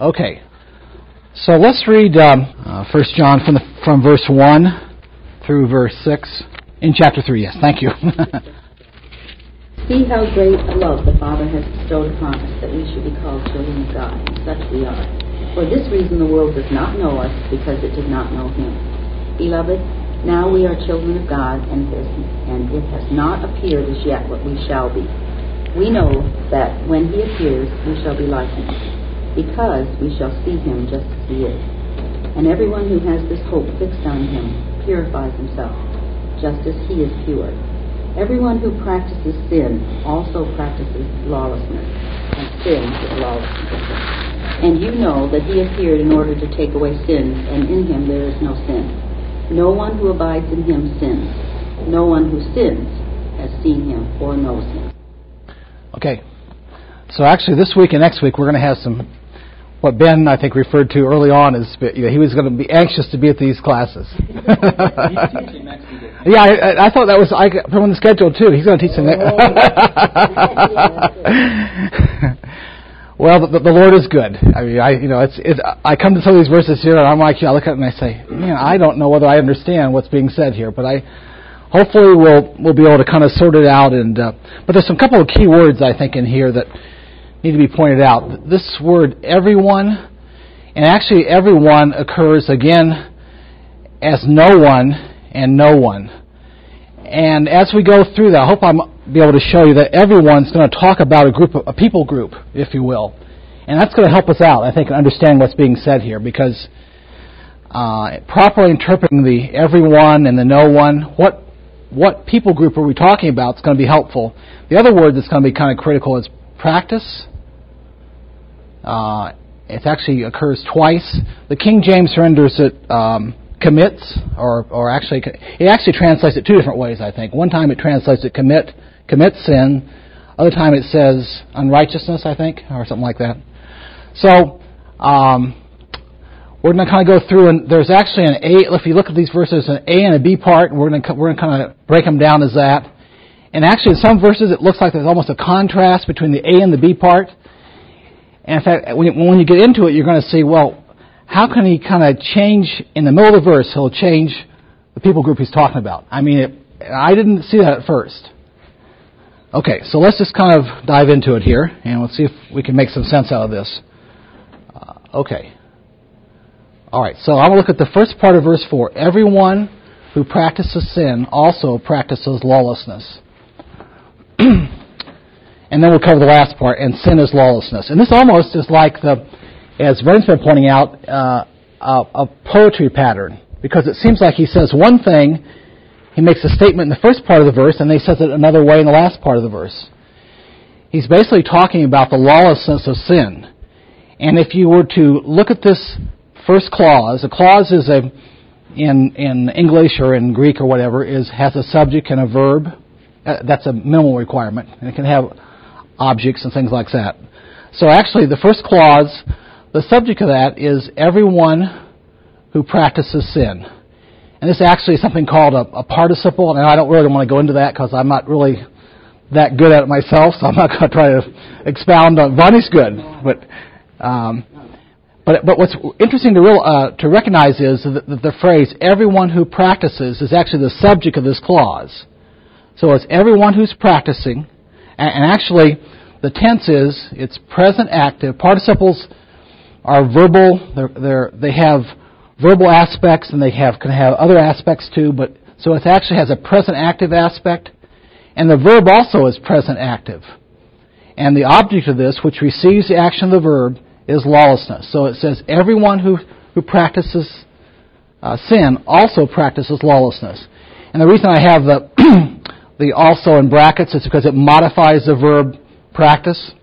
Okay, so let's read 1 John from verse 1 through verse 6 in chapter 3. Yes, thank you. See how great a love the Father has bestowed upon us, that we should be called children of God, and such we are. For this reason the world does not know us, because it did not know Him. Beloved, now we are children of God, and it has not appeared as yet what we shall be. We know that when He appears, we shall be like Him, because we shall see Him just as He is. And everyone who has this hope fixed on Him purifies himself, just as He is pure. Everyone who practices sin also practices lawlessness, and sin is lawlessness. And you know that He appeared in order to take away sins, and in Him there is no sin. No one who abides in Him sins. No one who sins has seen Him or knows Him. Okay, so actually this week and next week we're going to have some, what Ben I think referred to early on as, he was going to be anxious to be at these classes. Yeah, I thought that was, I put him on the schedule too. He's going to teach them that. Well, the Lord is good. I mean, I come to some of these verses here and I look at it and I say, man, I don't know whether I understand what's being said here, but hopefully we'll be able to kind of sort it out. But there's some couple of key words I think in here that need to be pointed out. This word everyone, and actually everyone occurs again as no one and no one. And as we go through that, I hope I'll be able to show you that everyone's going to talk about a people group, if you will. And that's going to help us out, I think, in understanding what's being said here, because properly interpreting the everyone and the no one, what people group are we talking about, is going to be helpful. The other word that's going to be kind of critical is practice. It actually occurs twice. The King James renders it commits, or actually, it actually translates it two different ways, I think. One time it translates it commit sin. Other time it says unrighteousness, I think, or something like that. So, we're going to kind of go through, and there's actually an A, if you look at these verses, an A and a B part, and we're going to kind of break them down as that. And actually, in some verses, it looks like there's almost a contrast between the A and the B part. And in fact, when you get into it, you're going to see, well, how can he kind of change, in the middle of the verse, he'll change the people group he's talking about. I mean, I didn't see that at first. Okay, so let's just kind of dive into it here, and let's see if we can make some sense out of this. Okay. All right, so I will look at the first part of verse 4. Everyone who practices sin also practices lawlessness. And then we'll cover the last part, and sin is lawlessness. And this almost is like as Vern's been pointing out, a poetry pattern, because it seems like he says one thing, he makes a statement in the first part of the verse, and then he says it another way in the last part of the verse. He's basically talking about the lawlessness of sin. And if you were to look at this first clause, a clause is in English or in Greek or whatever, has a subject and a verb. That's a minimal requirement, and it can have objects and things like that. So actually, the first clause, the subject of that is everyone who practices sin. And this actually is something called a participle, and I don't really want to go into that because I'm not really that good at it myself, so I'm not going to try to expound on. Bonnie's good, but what's interesting to recognize is that the phrase "everyone who practices" is actually the subject of this clause. So it's everyone who's practicing, and actually the tense it's present active. Participles are verbal. They have verbal aspects, and they can have other aspects too. But so it actually has a present active aspect, and the verb also is present active. And the object of this, which receives the action of the verb, is lawlessness. So it says everyone who practices sin also practices lawlessness. And the reason I have the also in brackets is because it modifies the verb practice.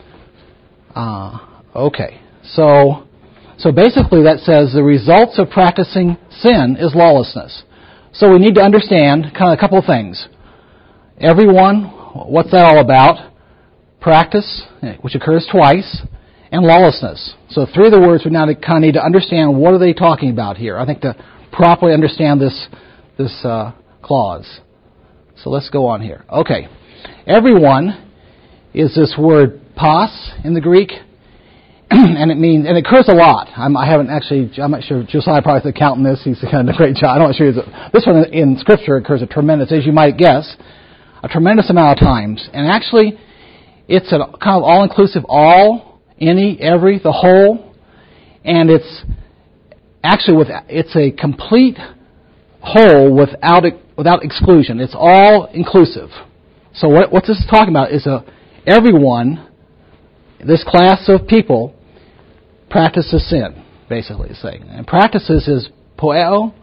Okay. So basically that says the results of practicing sin is lawlessness. So we need to understand kind of a couple of things. Everyone, what's that all about? Practice, which occurs twice, and lawlessness. So three of the words we now kind of need to understand, what are they talking about here? I think to properly understand this clause. So let's go on here. Okay. Everyone is this word pas in the Greek. and it occurs a lot. I'm not sure Josiah probably is counting this. He's kind of done a great job. I'm not sure. This one in Scripture occurs a tremendous, as you might guess, a tremendous amount of times. And actually, it's a kind of all-inclusive, all, any, every, the whole, and it's actually it's a complete whole without exclusion. It's all inclusive. So what this is talking about is everyone, this class of people, practices sin, basically is saying. And practices is poeo.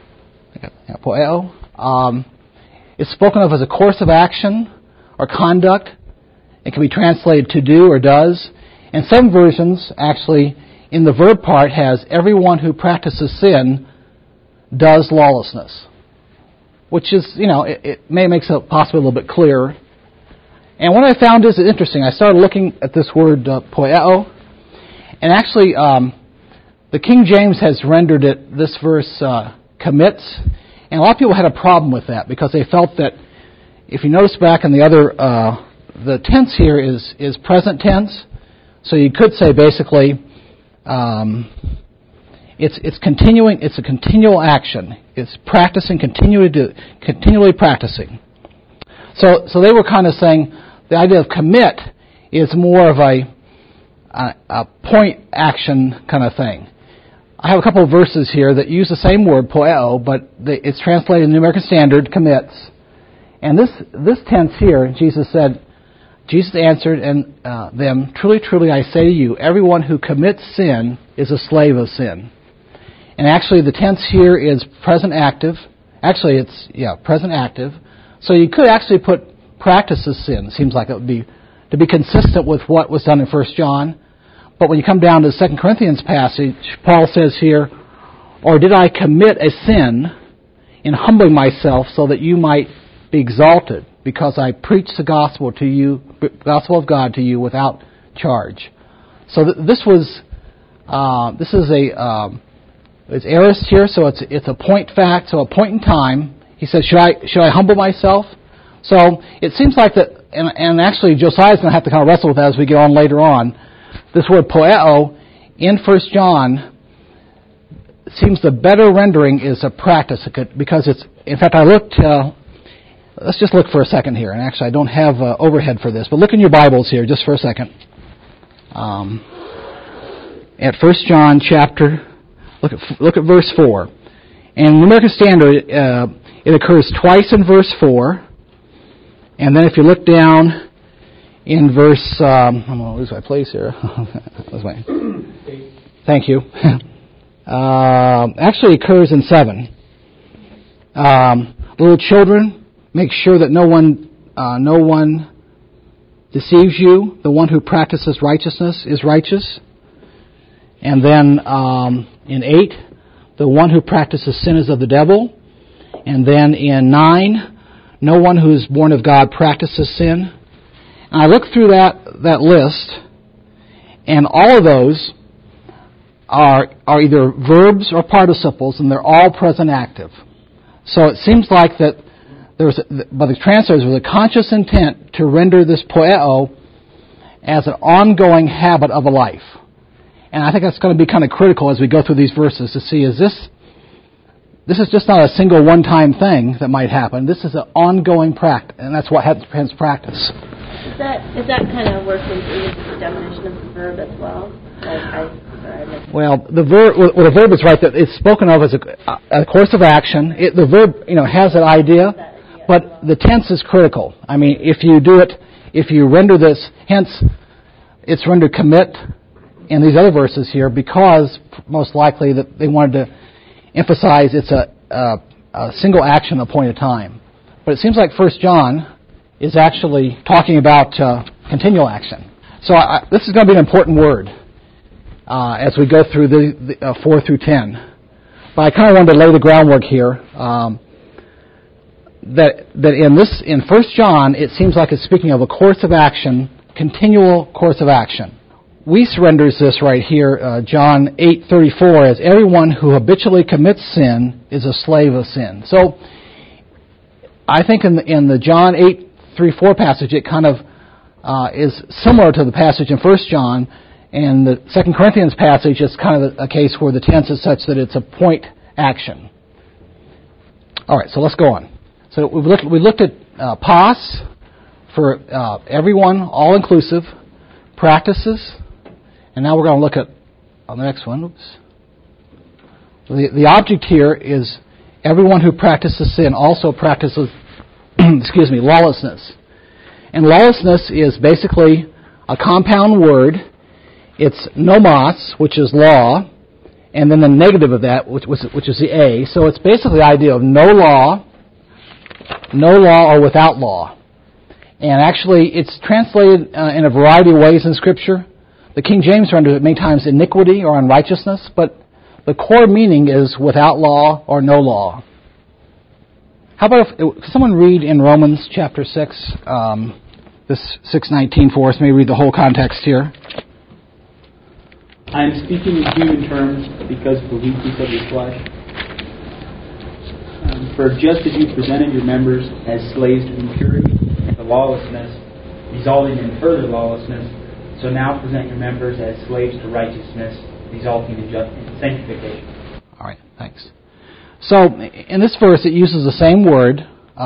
It's spoken of as a course of action or conduct. It can be translated to do or does. And some versions actually, in the verb part, has everyone who practices sin does lawlessness. Which is, it may make it possibly a little bit clearer. And what I found is interesting. I started looking at this word poeo, and actually the King James has rendered this verse commits, and a lot of people had a problem with that because they felt that if you notice back in the other, the tense here is present tense, so you could say basically it's continuing. It's a continual action. It's practicing, continually practicing. So they were kind of saying the idea of commit is more of a point action kind of thing. I have a couple of verses here that use the same word, poeo, but it's translated in the New American Standard, commits. And this tense here, Jesus answered them, truly, truly, I say to you, everyone who commits sin is a slave of sin. And actually the tense here is present active. Actually, it's, present active. So you could actually put practices sin. Seems like it would be to be consistent with what was done in 1 John. But when you come down to the 2 Corinthians passage, Paul says here, or did I commit a sin in humbling myself so that you might be exalted because I preached the gospel to you, gospel of God to you without charge. So this is it's aorist here, so it's a point fact, so a point in time. He says, should I humble myself? So it seems like that, and actually Josiah's going to have to kind of wrestle with that as we get on later on. This word poeo in 1 John seems the better rendering is a practice, because it's, in fact I looked, let's just look for a second here, and actually I don't have overhead for this, but look in your Bibles here just for a second. At 1 John chapter, look at verse 4. And in the American Standard, it occurs twice in verse 4. And then if you look down in verse, I'm going to lose my place here. Thank you. Actually occurs in 7. Little children, make sure that no one deceives you. The one who practices righteousness is righteous. And then in 8, the one who practices sin is of the devil. And then in 9, no one who is born of God practices sin. And I looked through that list, and all of those are either verbs or participles, and they're all present active. So it seems like that by the translators, there was a conscious intent to render this poeo as an ongoing habit of a life. And I think that's going to be kind of critical as we go through these verses to see, is this is just not a single one-time thing that might happen. This is an ongoing practice, and that's what hence practice. Is that kind of works into the definition of the verb as well? Well, the verb is right that it's spoken of as a course of action. The verb, has that idea, but the tense is critical. I mean, if you render this, hence it's rendered commit in these other verses here, because most likely that they wanted to emphasize it's a single action at a point of time. But it seems like 1 John is actually talking about continual action. So this is going to be an important word as we go through the 4 through 10. But I kind of wanted to lay the groundwork here that in 1 John it seems like it's speaking of a course of action, continual course of action. Weiss renders this right here, John 8:34, as everyone who habitually commits sin is a slave of sin. So I think in the John 8:34 passage, it kind of is similar to the passage in 1 John, And the 2 Corinthians passage is kind of a case where the tense is such that it's a point action. All right, so let's go on. So we looked at pos for everyone, all-inclusive, practices, and now we're going to look at, on the next one, the object here is everyone who practices sin also practices, lawlessness. And lawlessness is basically a compound word. It's nomos, which is law, and then the negative of that, which is the A. So it's basically the idea of no law or without law. And actually, it's translated in a variety of ways in Scripture. The King James renders it many times iniquity or unrighteousness, but the core meaning is without law or no law. How about if someone read in Romans chapter 6, this 6:19 for us? Maybe read the whole context here. I am speaking in human terms because of the weakness of your flesh. For just as you presented your members as slaves to impurity and to lawlessness, resulting in further lawlessness, so now present your members as slaves to righteousness, resulting in sanctification. All right, thanks. So in this verse, it uses the same word,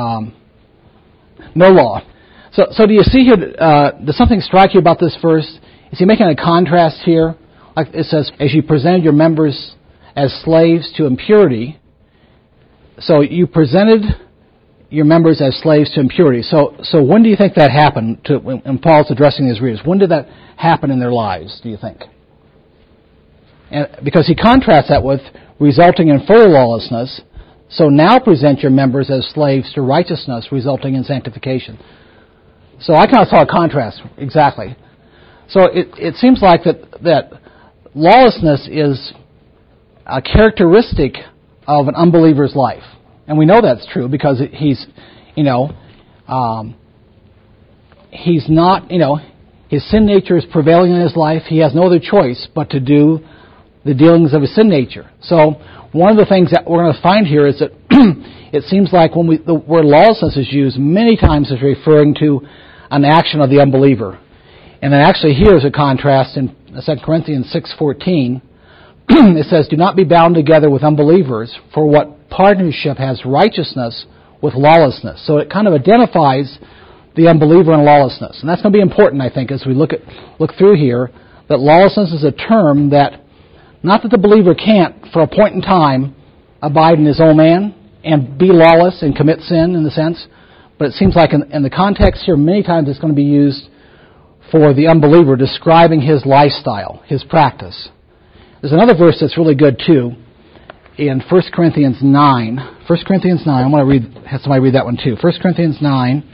no law. So do you see here? Does something strike you about this verse? Is he making a contrast here? Like it says, as you presented your members as slaves to impurity. So you presented your members as slaves to impurity. So when do you think that happened? When Paul's addressing his readers, when did that happen in their lives? Do you think? And because he contrasts that with resulting in further lawlessness. So now present your members as slaves to righteousness, resulting in sanctification. So I kind of saw a contrast exactly. So it seems like that lawlessness is a characteristic of an unbeliever's life. And we know that's true because he's not, his sin nature is prevailing in his life. He has no other choice but to do the dealings of his sin nature. So one of the things that we're going to find here is that it seems like when the word lawlessness is used, many times is referring to an action of the unbeliever. And then actually here is a contrast in 2 Corinthians 6:14. It says, do not be bound together with unbelievers, for what partnership has righteousness with lawlessness. So it kind of identifies the unbeliever and lawlessness. And that's going to be important, I think, as we look through here, that lawlessness is a term that, not that the believer can't, for a point in time, abide in his own man and be lawless and commit sin in the sense, but it seems like in the context here, many times it's going to be used for the unbeliever, describing his lifestyle, his practice. There's another verse that's really good too, in 1 Corinthians 9. 1 Corinthians 9, I want to have somebody read that one too. 1 Corinthians 9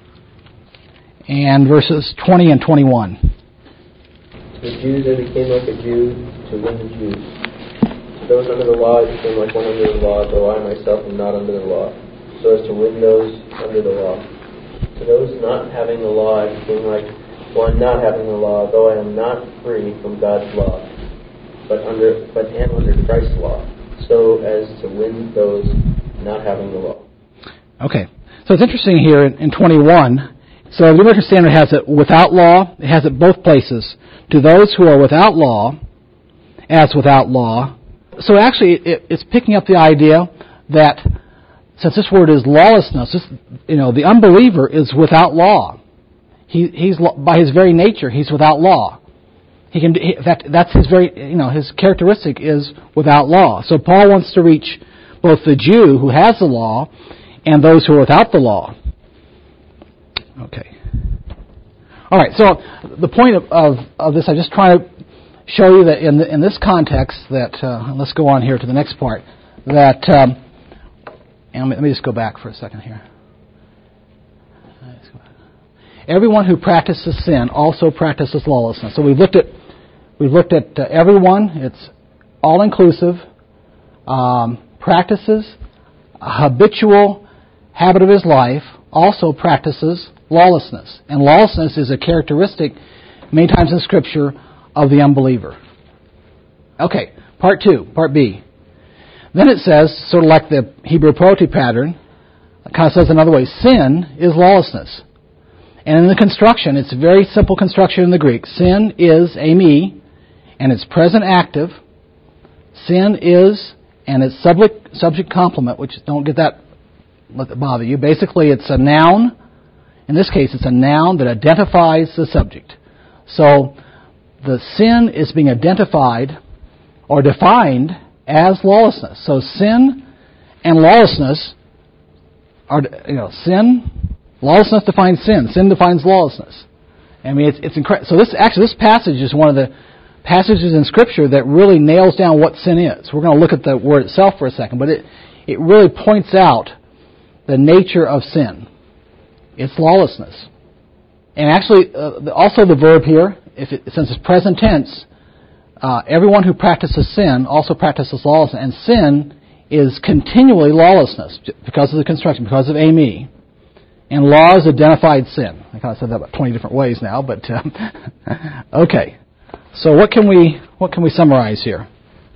and verses 20 and 21. To the Jews I became like a Jew to win the Jews. To those under the law I became like one under the law, though I myself am not under the law, so as to win those under the law. To those not having the law I became like one not having the law, though I am not free from God's law, but am under Christ's law, so as to win those not having the law. Okay, so it's interesting here in 21. So the American Standard has it without law. It has it both places. To those who are without law, as without law. So actually, it's picking up the idea that since this word is lawlessness, the unbeliever is without law. He's by his very nature, he's without law. In fact, that's his his characteristic is without law. So Paul wants to reach both the Jew who has the law and those who are without the law. Okay. All right. So the point of this, I'm just trying to show you that in this context that let's go on here to the next part. That and let me just go back for a second here. Everyone who practices sin also practices lawlessness. So we've looked at everyone. It's all inclusive. Practices a habitual habit of his life. Also practices lawlessness, and lawlessness is a characteristic many times in Scripture of the unbeliever. Okay, part B. Then it says, sort of like the Hebrew poetry pattern, it kind of says another way, sin is lawlessness. And in the construction, it's a very simple construction in the Greek. Sin is, ami, and it's present active. Sin is, and its subject complement, which don't get that, let that bother you. Basically, it's a noun. In this case, it's a noun that identifies the subject. So the sin is being identified or defined as lawlessness. So sin and lawlessness are, lawlessness defines sin. Sin defines lawlessness. I mean, it's incredible. So this passage is one of the passages in Scripture that really nails down what sin is. We're going to look at the word itself for a second, but it really points out the nature of sin. It's lawlessness. And actually, also the verb here, since it's present tense, everyone who practices sin also practices lawlessness. And sin is continually lawlessness because of the construction, because of Amy. And law is identified sin. I kind of said that about 20 different ways now, but okay. So what can we summarize here?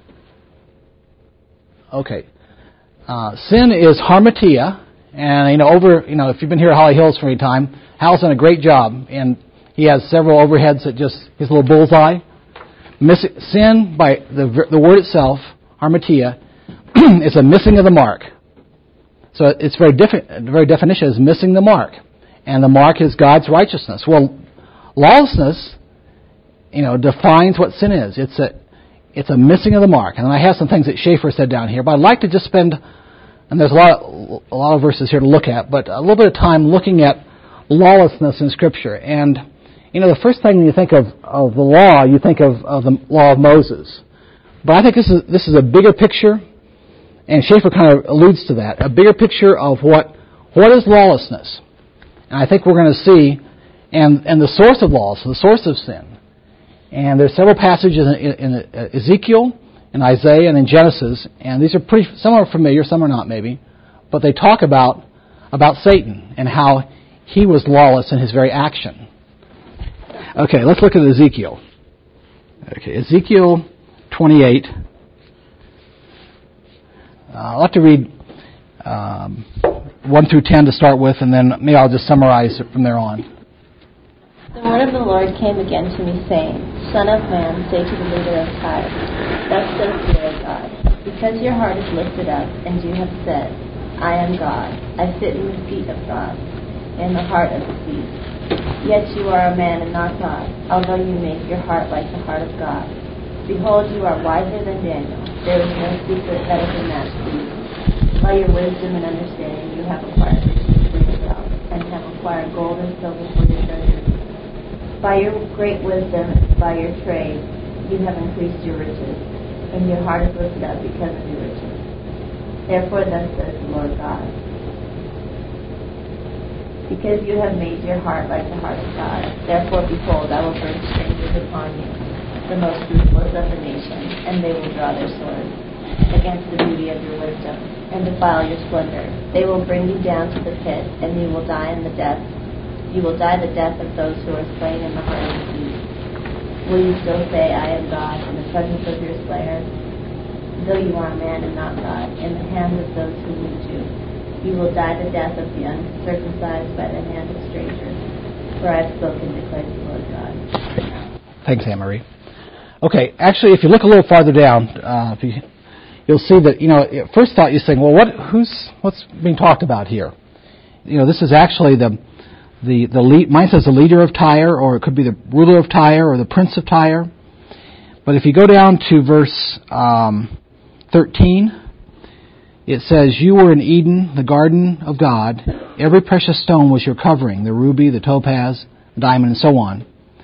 Okay. Sin is harmatia, and if you've been here at Holly Hills for any time, Hal's done a great job, and he has several overheads that just his little bullseye. Sin, by the word itself, harmatia, is a missing of the mark. So it's the very definition is missing the mark, and the mark is God's righteousness. Well, lawlessness, defines what sin is. It's a missing of the mark. And I have some things that Schaeffer said down here, but I'd like to just spend, and there's a lot of verses here to look at, but a little bit of time looking at lawlessness in Scripture. And the first thing you think of the law, you think of the law of Moses. But I think this is a bigger picture. And Schaeffer kind of alludes to that, a bigger picture of what is lawlessness. And I think we're going to see, and the source of lawlessness, the source of sin. And there's several passages in Ezekiel, in Isaiah, and in Genesis, and these are some are familiar, some are not maybe, but they talk about Satan and how he was lawless in his very action. Okay, let's look at Ezekiel. Okay, Ezekiel 28. I'll have to read 1 through 10 to start with, and then maybe I'll just summarize it from there on. The word of the Lord came again to me, saying, Son of man, say to the leader of Tyre, Thus says the Lord God, because your heart is lifted up, and you have said, I am God, I sit in the seat of God, in the heart of the beast. Yet you are a man and not God, although you make your heart like the heart of God. Behold, you are wiser than Daniel. There is no secret that is a match for you. By your wisdom and understanding you have acquired riches for yourself, and have acquired gold and silver for your treasure. By your great wisdom, by your trade, you have increased your riches, and your heart is lifted up because of your riches. Therefore thus says the Lord God, because you have made your heart like the heart of God, therefore behold, I will bring strangers upon you, the most ruthless of the nations, and they will draw their swords against the beauty of your wisdom, and defile your splendor. They will bring you down to the pit, and you will die in the death. You will die the death of those who are slain in the heart of the beast. Will you still say, I am God, in the presence of your slayer? Though you are a man and not God, in the hands of those who meet you. You will die the death of the uncircumcised by the hand of strangers. For I have spoken, declares the Lord God. Thanks, Anne-Marie. Okay, actually, if you look a little farther down, you'll see that, at first thought you're saying, well, what's being talked about here? This is actually mine says the leader of Tyre, or it could be the ruler of Tyre, or the prince of Tyre. But if you go down to verse 13, it says, you were in Eden, the garden of God. Every precious stone was your covering, the ruby, the topaz, the diamond, and so on.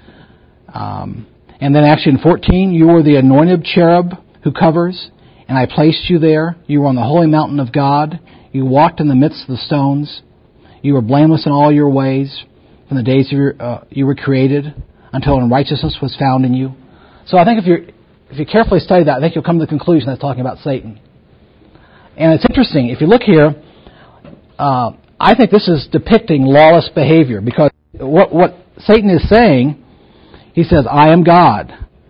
And then actually in 14, you were the anointed cherub who covers, and I placed you there. You were on the holy mountain of God. You walked in the midst of the stones. You were blameless in all your ways from the days you were created until unrighteousness was found in you. So I think if you carefully study that, I think you'll come to the conclusion that's talking about Satan. And it's interesting. If you look here, I think this is depicting lawless behavior, because what Satan is saying, he says, I am God.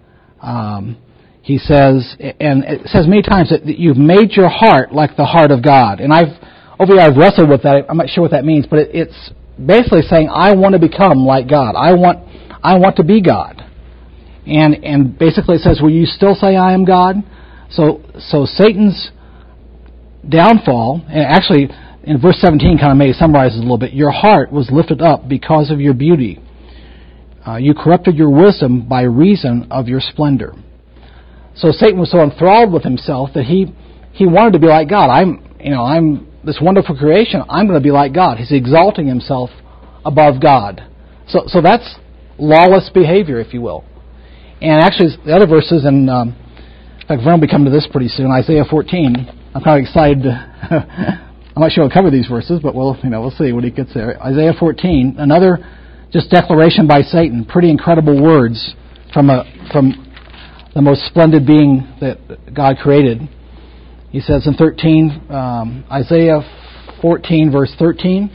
He says, and it says many times that you've made your heart like the heart of God. And I've wrestled with that. I'm not sure what that means, but it's basically saying, I want to become like God. I want to be God. And basically it says, will you still say I am God? So Satan's downfall, and actually in verse 17 kind of maybe summarizes a little bit, your heart was lifted up because of your beauty. You corrupted your wisdom by reason of your splendor. So Satan was so enthralled with himself that he wanted to be like God. I'm this wonderful creation. I'm going to be like God. He's exalting himself above God. So that's lawless behavior, if you will. And actually, the other verses, and in fact, we're going to be coming to this pretty soon. Isaiah 14. I'm kind of excited. I'm not sure we'll cover these verses, but we'll see when he gets there. Isaiah 14, another just declaration by Satan. Pretty incredible words from the most splendid being that God created. He says in 13, Isaiah 14, verse 13,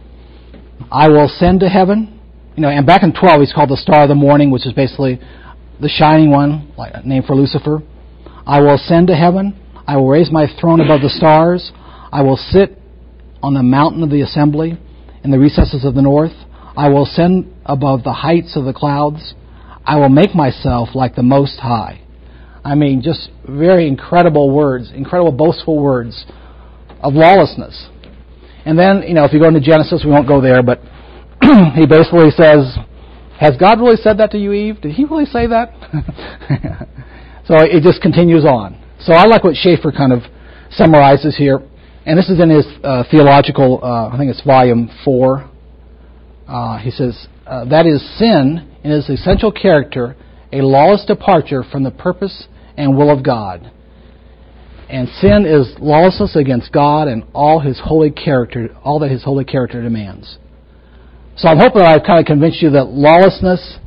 I will send to heaven. And back in 12, he's called the star of the morning, which is basically the shining one, like a name for Lucifer. I will ascend to heaven. I will raise my throne above the stars. I will sit on the mountain of the assembly in the recesses of the north. I will ascend above the heights of the clouds. I will make myself like the Most High. I mean, just very incredible words, incredible boastful words of lawlessness. And then, if you go into Genesis, we won't go there, but he basically says, has God really said that to you, Eve? Did he really say that? So it just continues on. So I like what Schaeffer kind of summarizes here. And this is in his theological, I think it's volume 4. He says, that is sin in its essential character, a lawless departure from the purpose and will of God. And sin is lawlessness against God and all His holy character, all that His holy character demands. So I'm hoping I've kind of convinced you that lawlessness,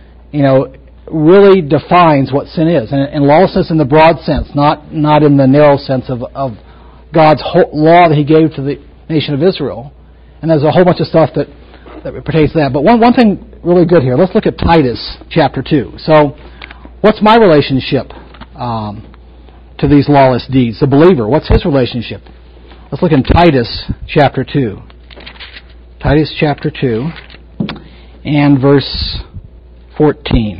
really defines what sin is. And lawlessness in the broad sense, not in the narrow sense of God's whole law that He gave to the nation of Israel. And there's a whole bunch of stuff that pertains to that. But one thing really good here, let's look at Titus chapter 2. So what's my relationship to these lawless deeds? The believer, what's his relationship? Let's look in Titus chapter 2. Titus chapter 2 and verse 14.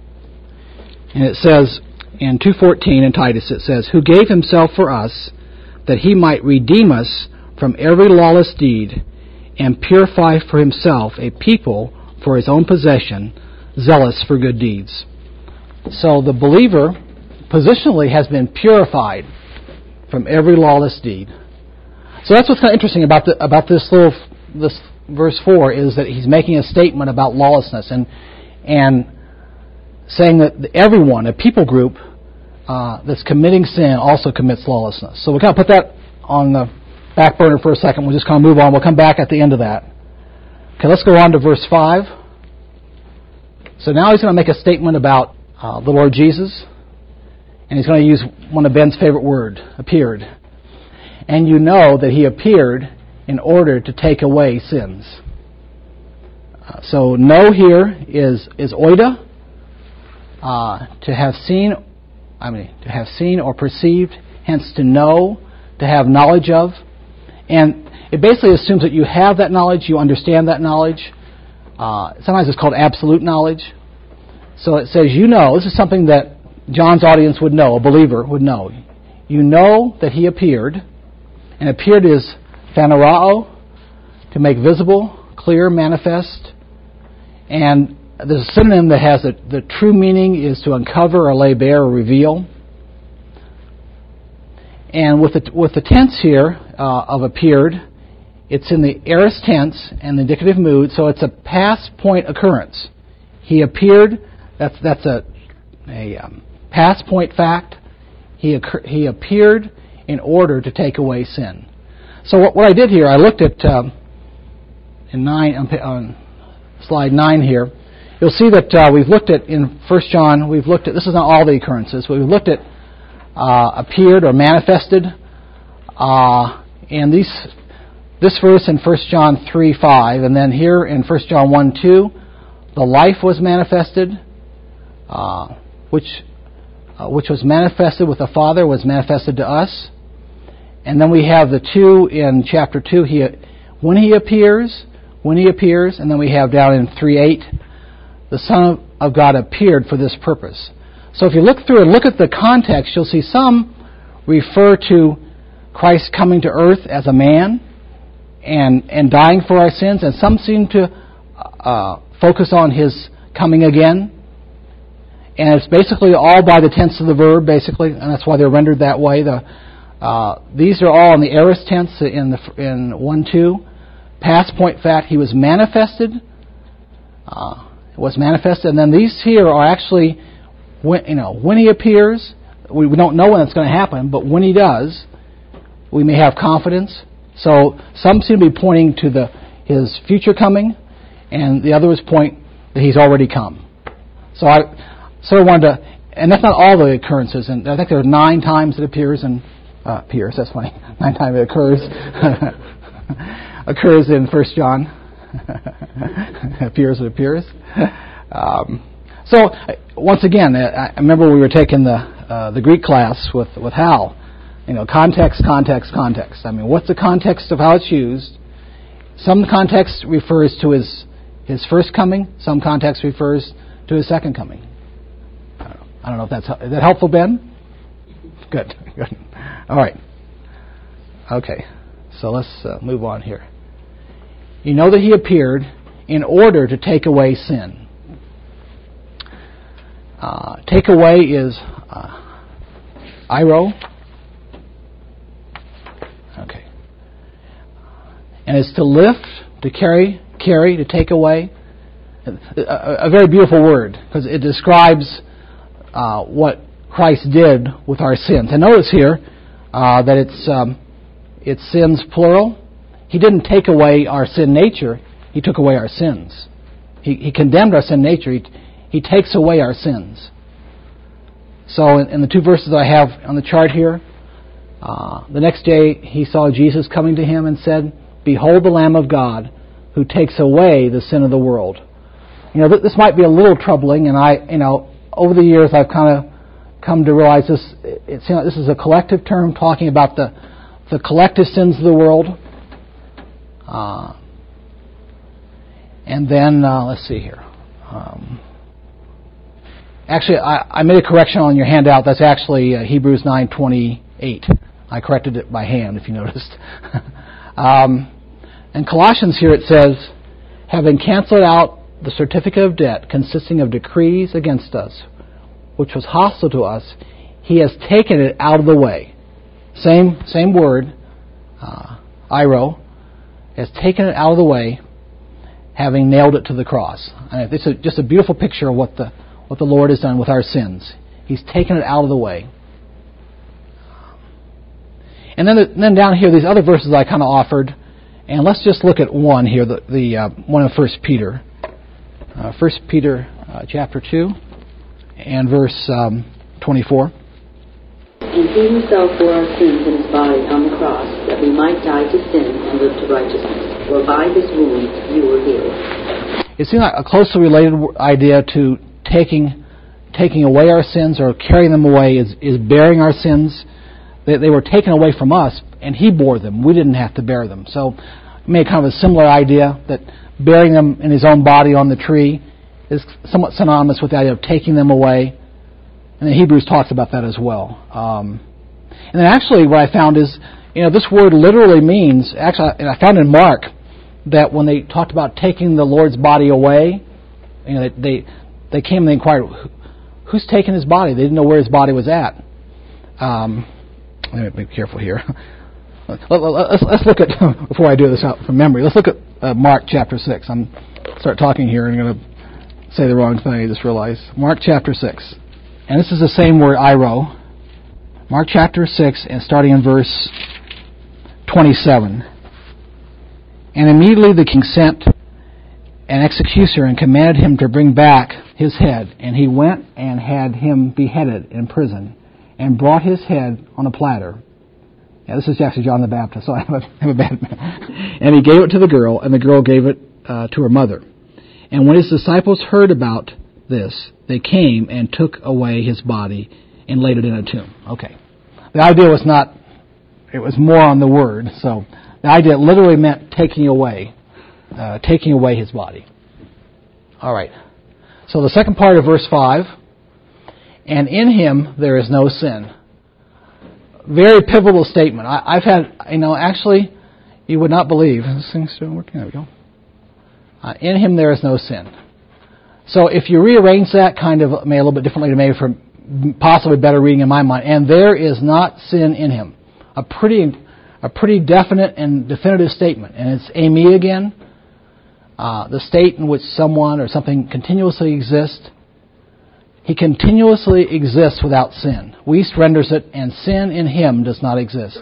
And it says, in 2:14 in Titus, it says, who gave himself for us that he might redeem us from every lawless deed and purify for himself a people for his own possession, zealous for good deeds. So the believer positionally has been purified from every lawless deed. So that's what's kind of interesting about this verse 4 is that he's making a statement about lawlessness and saying that everyone, a people group that's committing sin also commits lawlessness. So we kind of put that on the back burner for a second. We'll just kind of move on. We'll come back at the end of that. Okay, let's go on to verse 5. So now he's going to make a statement about the Lord Jesus. And he's going to use one of Ben's favorite words, appeared. And you know that he appeared in order to take away sins. So know here is oida, to have seen or perceived, hence to know, to have knowledge of. And it basically assumes that you have that knowledge, you understand that knowledge. Sometimes it's called absolute knowledge. So it says, this is something that John's audience would know, a believer would know. You know that he appeared, and appeared is phanerao, to make visible, clear, manifest. And there's a synonym that has the true meaning is to uncover or lay bare or reveal. And with the tense here of appeared, it's in the aorist tense and the indicative mood, so it's a past point occurrence. He appeared. That's a past point fact. He appeared in order to take away sin. So what I did here, I looked at on slide 9 here. You'll see that we've looked at in 1 John. This is not all the occurrences, but we've looked at appeared or manifested, and this verse in 1 John 3:5, and then here in 1 John 1:2, the life was manifested, which was manifested with the Father, was manifested to us. And then we have the 2 in chapter 2, when he appears, and then we have down in 3:8, the Son of God appeared for this purpose. So if you look through and look at the context, you'll see some refer to Christ coming to earth as a man and dying for our sins, and some seem to focus on His coming again. And it's basically all by the tense of the verb, basically, and that's why they're rendered that way. These are all in the aorist tense in 1-2. Past point fact, He was manifested. And then these here are actually when He appears. We don't know when it's going to happen, but when He does, we may have confidence. So some seem to be pointing to His future coming, and the others point that He's already come. So I sort of wanted to, and that's not all the occurrences, and I think there are 9 times it appears, that's funny, 9 times it occurs, occurs in 1 John. Appears. So once again, I remember we were taking the Greek class with Hal. Context. I mean, what's the context of how it's used? Some context refers to his first coming. Some context refers to His second coming. I don't know if is that helpful, Ben? Good. All right. Okay. So let's move on here. You know that He appeared in order to take away sin. Take away is iro. Okay. And it's to lift, to carry, to take away. A very beautiful word, because it describes what Christ did with our sins. And notice here that it's sins plural. He didn't take away our sin nature. He took away our sins. He condemned our sin nature. He takes away our sins. So in the 2 verses I have on the chart here, the next day he saw Jesus coming to him and said, "Behold the Lamb of God who takes away the sin of the world." This might be a little troubling, and over the years I've kind of come to realize this. It seems like this is a collective term talking about the collective sins of the world. And then, let's see here. Actually, I made a correction on your handout. That's actually Hebrews 9:28. I corrected it by hand, if you noticed. In Colossians here it says, "Having canceled out the certificate of debt consisting of decrees against us, which was hostile to us, He has taken it out of the way." Same word, iro, has taken it out of the way, having nailed it to the cross. And this is just a beautiful picture of what the Lord has done with our sins. He's taken it out of the way. And then down here, these other verses I kind of offered, and let's just look at one here, the one in 1 Peter. 1 Peter chapter 2 and verse 24. "And He Himself bore our sins in His body on the cross, that we might die to sin and live to righteousness. For by His wounds you were healed." It seems like a closely related idea to taking away our sins or carrying them away is bearing our sins. They were taken away from us, and He bore them. We didn't have to bear them. So it made kind of a similar idea that bearing them in His own body on the tree is somewhat synonymous with the idea of taking them away. And the Hebrews talks about that as well. And then actually what I found is, this word literally means, and I found in Mark that when they talked about taking the Lord's body away, they came and they inquired, who's taken His body? They didn't know where His body was at. Let me be careful here. Let's look at, before I do this out from memory, let's look at Mark chapter 6. I'm start talking here and I'm going to say the wrong thing, I just realized. Mark chapter 6. And this is the same word, iro. Mark chapter 6, and starting in verse 27. "And immediately the king sent an executioner and commanded him to bring back his head. And he went and had him beheaded in prison, and brought his head on a platter." Yeah, this is actually John the Baptist, so I have a bad "And he gave it to the girl, and the girl gave it to her mother. And when his disciples heard about this, they came and took away his body and laid it in a tomb." Okay. The idea was not, it was more on the word. So the idea literally meant taking away his body. All right. So the second part of verse 5, and in him there is no sin. Very pivotal statement. I've had, actually, you would not believe. This thing's still working. There we go. In him there is no sin. So if you rearrange that kind of, maybe a little bit differently, maybe for possibly better reading in my mind, and there is not sin in him. A pretty definite and definitive statement. And it's eimi again, the state in which someone or something continuously exists. He continuously exists without sin. Wuest renders it, and sin in him does not exist.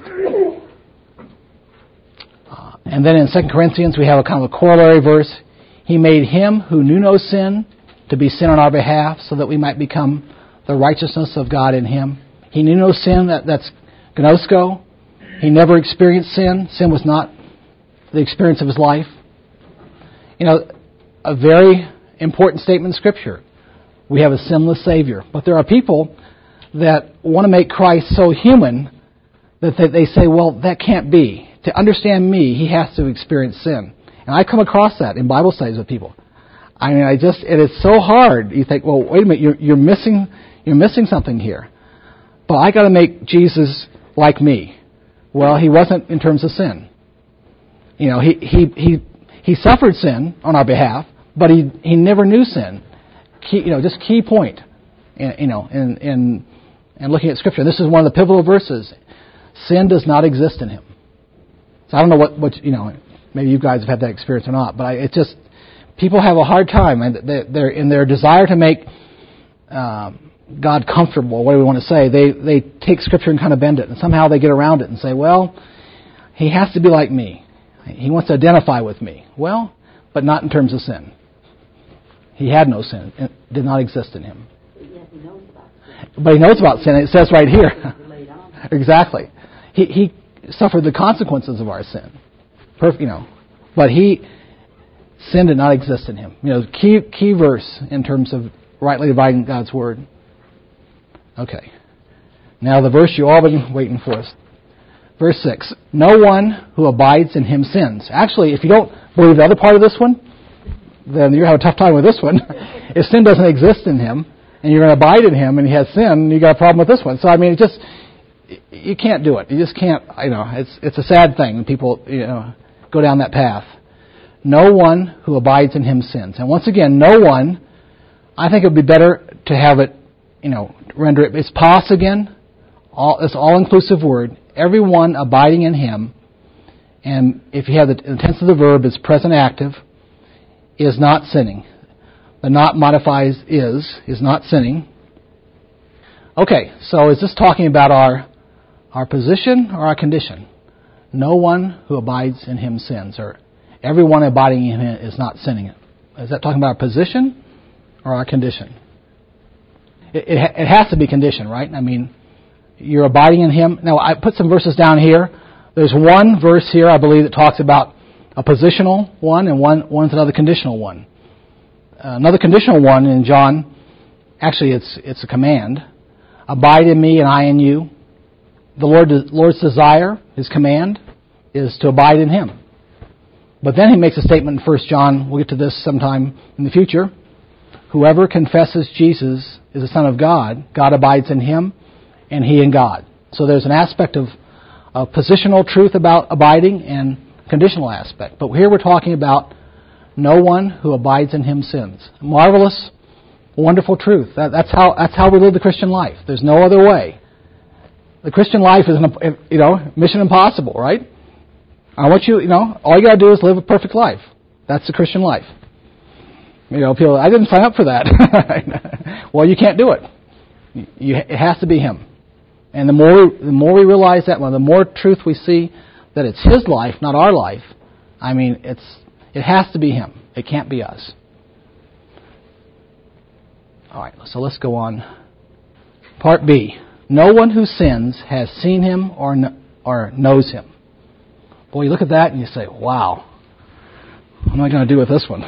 And then in 2 Corinthians we have a kind of a corollary verse. He made him who knew no sin to be sin on our behalf so that we might become the righteousness of God in him. He knew no sin, that's gnosko. He never experienced sin. Sin was not the experience of his life. A very important statement in Scripture. We have a sinless Savior. But there are people that want to make Christ so human that they say, well, that can't be. To understand me, he has to experience sin. And I come across that in Bible studies with people. It is so hard. You think, well, wait a minute, you're missing something here. But I got to make Jesus like me. Well, he wasn't in terms of sin. He suffered sin on our behalf, but he never knew sin. Just key point. In looking at Scripture, this is one of the pivotal verses. Sin does not exist in him. So I don't know what maybe you guys have had that experience or not, but people have a hard time, and they're in their desire to make God comfortable. What do we want to say? They take Scripture and kind of bend it, and somehow they get around it and say, well, he has to be like me. He wants to identify with me. Well, but not in terms of sin. He had no sin. It did not exist in him. But he knows about sin. It says right here. Exactly. He suffered the consequences of our sin. But sin did not exist in him. Key verse in terms of rightly dividing God's word. Okay. Now the verse you all been waiting for. Verse 6. No one who abides in him sins. Actually, if you don't believe the other part of this one, then you're going to have a tough time with this one. If sin doesn't exist in him, and you're going to abide in him, and he has sin, you got a problem with this one. So, you can't do it. You just can't, it's a sad thing when people, go down that path. No one who abides in him sins. And once again, no one, I think it would be better to have it, render it, it's pas again, it's all-inclusive word, everyone abiding in him, and if you have the tense of the verb, it's present active, is not sinning. The not modifies is not sinning. Okay, so is this talking about our position or our condition? No one who abides in him sins, or everyone abiding in him is not sinning. Is that talking about our position or our condition? It has to be condition, right? You're abiding in him. Now, I put some verses down here. There's one verse here, I believe, that talks about a positional one, and one's another conditional one. Another conditional one in John, actually it's a command. Abide in me and I in you. The Lord's desire, his command, is to abide in him. But then he makes a statement in 1 John, we'll get to this sometime in the future. Whoever confesses Jesus is the Son of God, God abides in him, and he in God. So there's an aspect of positional truth about abiding and conditional aspect. But here we're talking about no one who abides in him sins. Marvelous, wonderful truth. That's how we live the Christian life. There's no other way. The Christian life is, mission impossible, right? I want you, all you got to do is live a perfect life. That's the Christian life. People, I didn't sign up for that. Well, you can't do it. It has to be him. And the more we realize that, the more truth we see that it's his life, not our life. It has to be him. It can't be us. All right, so let's go on. Part B. No one who sins has seen him or knows him. Boy, you look at that and you say, wow, what am I going to do with this one?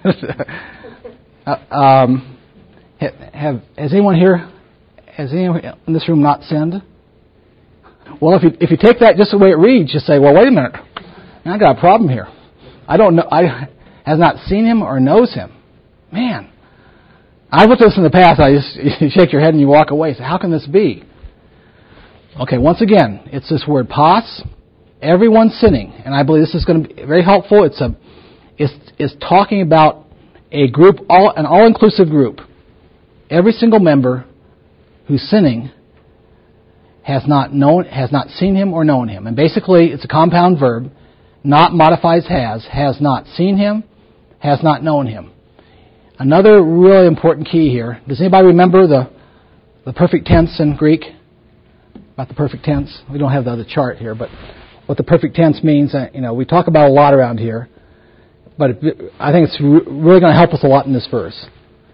Has anyone in this room not sinned? Well, if you take that just the way it reads, you say, well, wait a minute. I got a problem here. I don't know. I has not seen him or knows him. Man, I've looked at this in the past. You shake your head and you walk away. Say, how can this be? Okay, once again, it's this word pas, everyone sinning. And I believe this is going to be very helpful. It's talking about a group, an all-inclusive group. Every single member who's sinning has not seen him or known him. And basically, it's a compound verb. Not modifies has not seen him, has not known him. Another really important key here. Does anybody remember the perfect tense in Greek? About the perfect tense? We don't have the other chart here, but what the perfect tense means, we talk about a lot around here, but I think it's really going to help us a lot in this verse.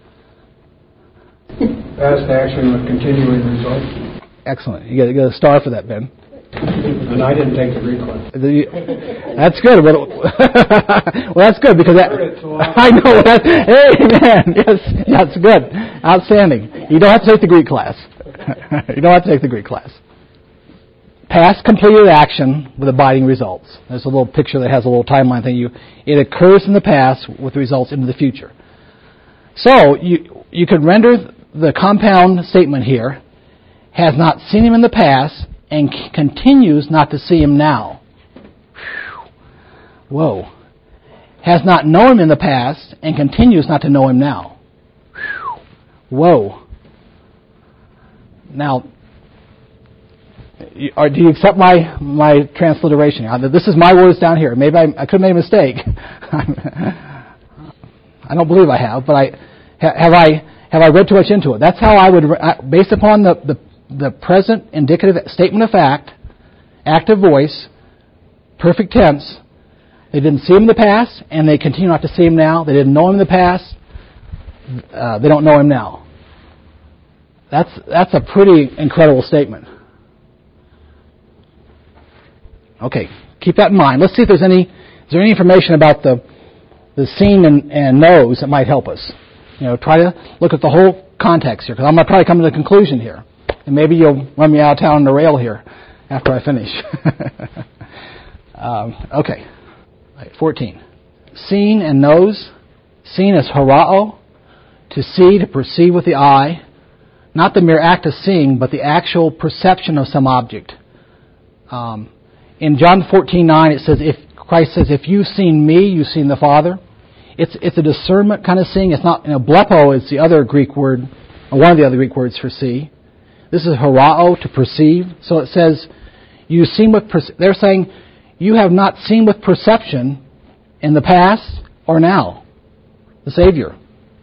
Past action with continuing result. Excellent. You get a star for that, Ben. And I didn't take the Greek class. That's good. Well, that's good because I know that. Amen. Yes, that's good. Outstanding. You don't have to take the Greek class. You don't have to take the Greek class. Past completed action with abiding results. There's a little picture that has a little timeline thing. It occurs in the past with results into the future. So you could render the compound statement here: has not seen him in the past and continues not to see him now. Whoa. Has not known him in the past and continues not to know him now. Whoa. Now, do you accept my transliteration? This is my words down here. Maybe I could have made a mistake. I don't believe I have, but have I read too much into it? That's how I would, based upon the present indicative statement of fact, active voice, perfect tense. They didn't see him in the past, and they continue not to see him now. They didn't know him in the past. They don't know him now. That's a pretty incredible statement. Okay, keep that in mind. Let's see if is there any information about the seen and knows that might help us. Try to look at the whole context here, because I'm going to probably come to the conclusion here. And maybe you'll run me out of town on the rail here after I finish. Okay. 14. Seen and knows. Seen is horao, to see, to perceive with the eye. Not the mere act of seeing, but the actual perception of some object. In John 14:9, it says, Christ says, if you've seen me, you've seen the Father. It's a discernment kind of seeing. It's not, blepo is the other Greek word, or one of the other Greek words for see. This is horao, to perceive. So it says, you've seen they're saying, you have not seen with perception in the past or now. The Savior.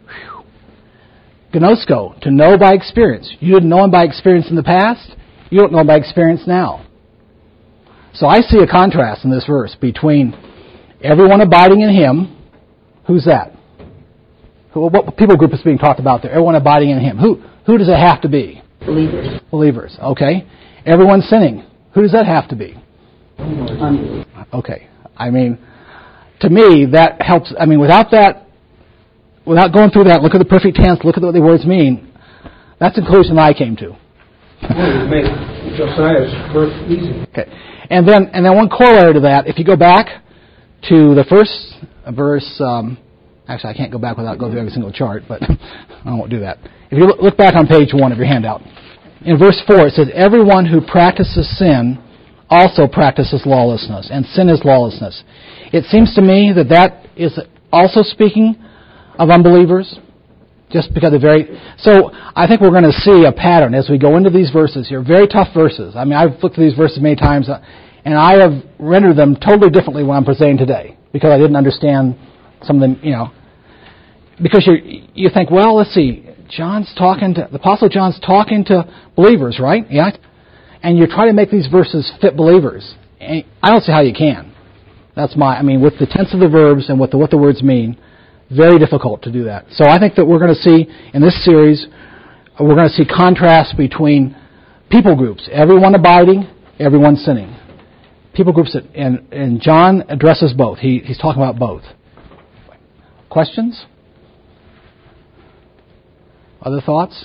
Gnosko, to know by experience. You didn't know him by experience in the past. You don't know him by experience now. So I see a contrast in this verse between everyone abiding in him. Who's that? What people group is being talked about there? Everyone abiding in him. Who does it have to be? Believers. Believers. Okay. Everyone sinning. Who does that have to be? Unbelievers. Okay. To me, that helps. Without going through that, look at the perfect tense, look at what the words mean. That's the conclusion I came to. Well, you made Josiah's birth easy. Okay. And then one corollary to that, if you go back to the first verse, actually I can't go back without going through every single chart, but I won't do that. If you look back on page 1 of your handout, in verse 4 it says, everyone who practices sin also practices lawlessness, and sin is lawlessness. It seems to me that is also speaking of unbelievers, just because so I think we're going to see a pattern as we go into these verses here. Very tough verses. I've looked at these verses many times, and I have rendered them totally differently when I'm presenting today, because I didn't understand some of them, because you think, well, let's see, the Apostle John's talking to believers, right? Yeah. And you try to make these verses fit believers. And I don't see how you can. That's with the tense of the verbs and what the words mean, very difficult to do that. So I think that we're going to see, in this series, we're going to see contrast between people groups, everyone abiding, everyone sinning. People groups, and John addresses both. He's talking about both. Questions? Other thoughts?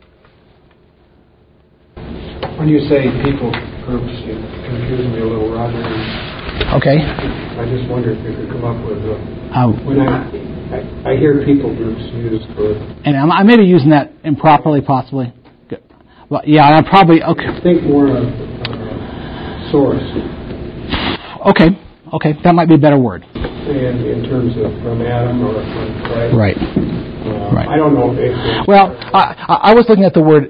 When you say people groups, it confuses me a little, Roger. Okay. I just wonder if you could come up with I hear people groups use for... And I may be using that improperly, possibly. Good. Well, yeah, I'm probably... Okay. Think more of source. Okay, that might be a better word. And in terms of from Adam or from Christ. Right. Right. I don't know if it's... Well, I was looking at the word,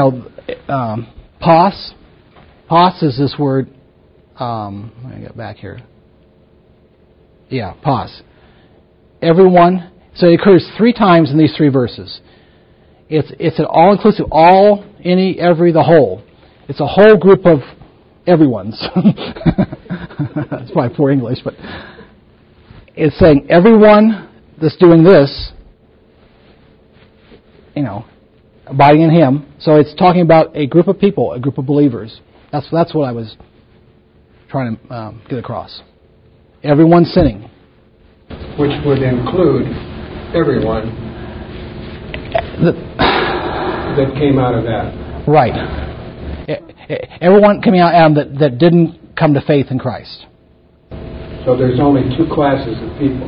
pos. Pos is this word... let me get back here. Yeah, pos. Everyone. So it occurs 3 times in these 3 verses. It's an all-inclusive, all, any, every, the whole. It's a whole group of everyone's. That's probably poor English, but it's saying everyone that's doing this, abiding in Him. So it's talking about a group of people, a group of believers. That's what I was trying to get across. Everyone sinning. Which would include everyone that came out of that. Right. Everyone coming out of Adam that didn't come to faith in Christ. So there's only 2 classes of people.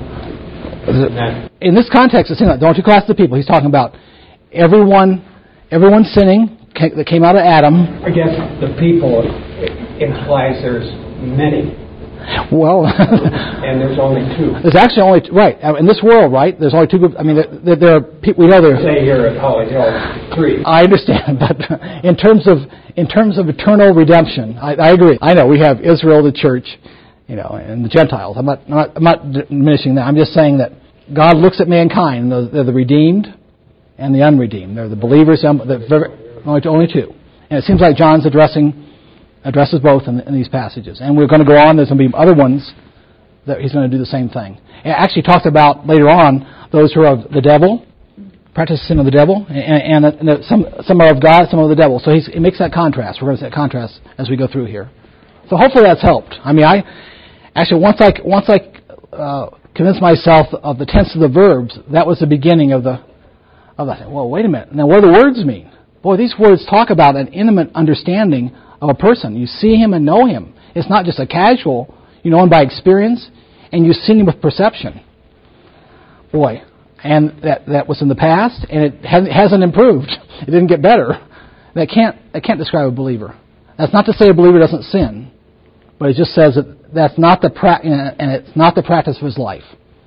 In this context, it seems like there are 2 classes of people. He's talking about everyone sinning that came out of Adam. I guess the people implies there's many. Well, and there's only 2. There's actually only right in this world, right? There's only 2 groups. I mean, there are people we know there. Say here at Holly Hill, 3. I understand, but in terms of eternal redemption, I agree. I know we have Israel, the church, and the Gentiles. I'm not diminishing that. I'm just saying that God looks at mankind. And they're the redeemed and the unredeemed. They're the believers. Only 2, and it seems like John's addresses both in these passages. And we're going to go on. There's going to be other ones that he's going to do the same thing. It actually talks about later on those who are of the devil, practice sin of the devil, and some are of God, some are of the devil. So he makes that contrast. We're going to see that contrast as we go through here. So hopefully that's helped. I mean, once I convinced myself of the tense of the verbs, that was the beginning of the well, wait a minute. Now, what do the words mean? Boy, these words talk about an intimate understanding of a person. You see him and know him. It's not just a casual, you know him by experience, and you see him with perception. Boy, and that was in the past, and it hasn't improved. It didn't get better. That can't describe a believer. That's not to say a believer doesn't sin, but it just says that that's not and it's not the practice of his life.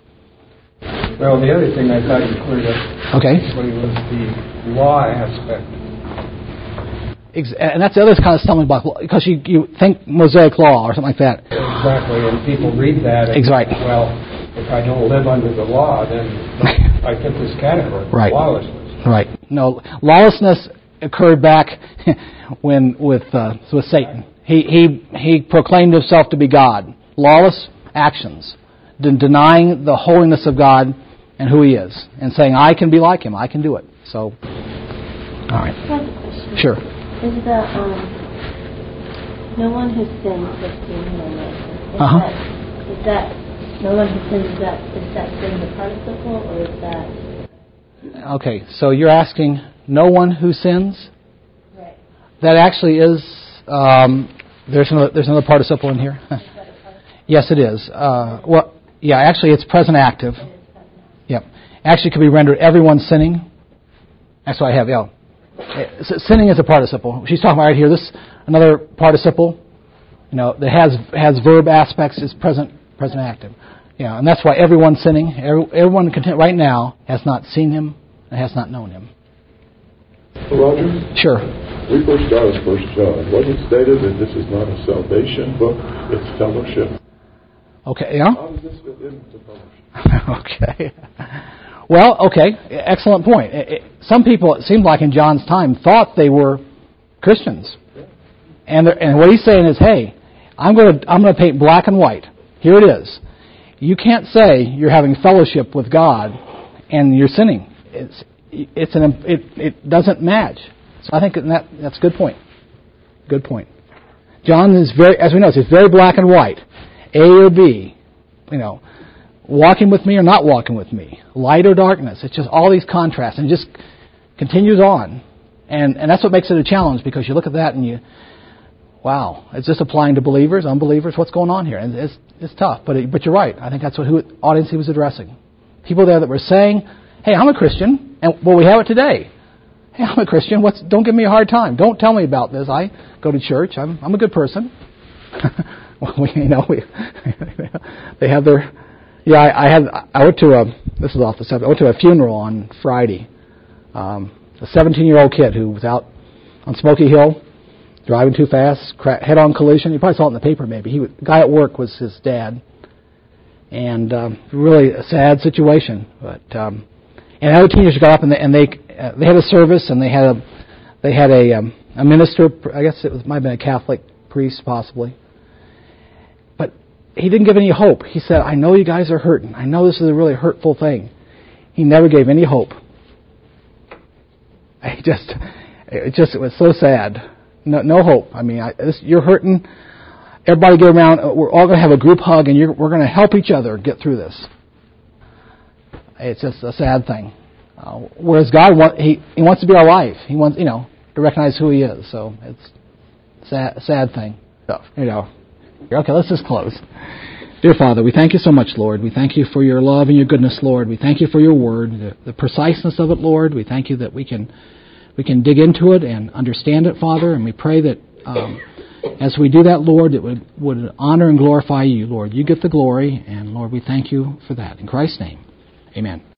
Well, the other thing I thought you cleared up was the law aspect. And that's the other kind of stumbling block, because you think Mosaic law or something like that. Exactly, and people read that and well, if I don't live under the law, then I fit this category, lawlessness. Right. No, lawlessness occurred back with Satan. He proclaimed himself to be God. Lawless actions, denying the holiness of God and who He is, and saying, I can be like Him, I can do it. So, all right. I have a question. Sure. Is the no one who sins has seen no man? Is that no one who sins, is that sin the participle, or is that... Okay, so you're asking no one who sins? Right. That actually is, there's another participle in here. Yes, it is. Actually it's present active. Yep. Actually it could be rendered everyone sinning. That's what I have, yeah. Sinning is a participle. She's talking about right here. This another participle, that has verb aspects, is present active. Yeah, and that's why everyone sinning, everyone content right now has not seen Him and has not known Him. Roger? Sure. We first start with 1 John. Wasn't it stated that this is not a salvation book, it's fellowship? Okay, yeah. How does this fit into fellowship? Okay. Well, okay, excellent point. Some people, it seemed like in John's time, thought they were Christians, and what he's saying is, hey, I'm going to paint black and white. Here it is. You can't say you're having fellowship with God and you're sinning. It doesn't match. So I think that's a good point. Good point. John is as we know, it's very black and white, A or B. Walking with me or not walking with me, light or darkness. It's just all these contrasts, and it just continues on. And that's what makes it a challenge, because you look at that and wow, is this applying to believers, unbelievers? What's going on here? And it's tough, but you're right. I think that's who audience he was addressing. People there that were saying, hey, I'm a Christian, and well, we have it today. Hey, I'm a Christian. Don't give me a hard time. Don't tell me about this. I go to church. I'm a good person. Well, they have their. Yeah, I went to this is off the subject. I went to a funeral on Friday. A 17-year-old kid who was out on Smoky Hill, driving too fast, head-on collision. You probably saw it in the paper. Maybe the guy at work was his dad, and really a sad situation. But and other teenagers got up and they had a service, and they had a minister. I guess might have been a Catholic priest, possibly. But he didn't give any hope. He said, "I know you guys are hurting. I know this is a really hurtful thing." He never gave any hope. It was so sad. No hope. I mean, you're hurting. Everybody get around. We're all going to have a group hug, and we're going to help each other get through this. It's just a sad thing. Whereas God He wants to be our life. He wants to recognize who He is. So it's a sad thing. So, Okay, let's just close. Dear Father, we thank you so much, Lord. We thank you for your love and your goodness, Lord. We thank you for your word, the preciseness of it, Lord. We thank you that we can dig into it and understand it, Father. And we pray that as we do that, Lord, it would honor and glorify you, Lord. You get the glory, and Lord, we thank you for that. In Christ's name, amen.